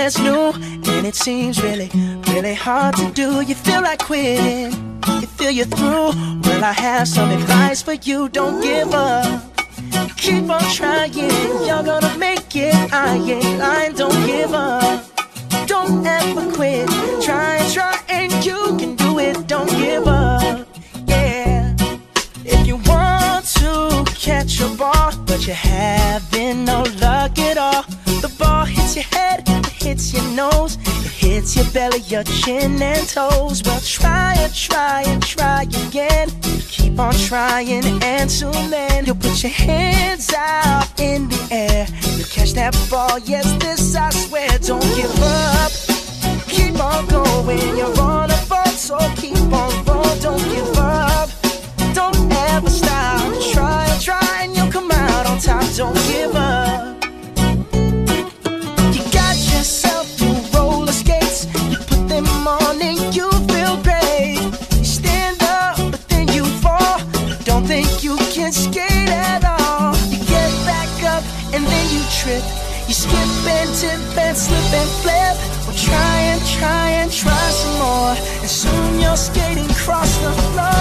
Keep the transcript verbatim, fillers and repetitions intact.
that's new, and it seems really, really hard to do. You feel like quitting, you feel you're through. Well, I have some advice for you. Don't give up, keep on trying. You're gonna make it, I ain't lying. Don't give up, don't ever quit. Try and try and you can do it. Don't give up, yeah. If you want to catch a ball, but you're having no luck at all, the ball hits your head, it hits your nose, it hits your belly, your chin and toes. Well, try and try and try again. Keep on trying and soon then you'll put your hands out in the air. You'll catch that ball, yes, this I swear. Don't give up, keep on going. You're on a ball, so keep on rolling. Don't give up, don't ever stop. Try and try and you'll come out on top. Don't give up. You got yourself new roller skates, you put them on and you feel great. You stand up, but then you fall. Don't think you can skate at all. You get back up and then you trip. You skip and tip and slip and flip. Well, try and try and try some more, and soon you're skating across the floor.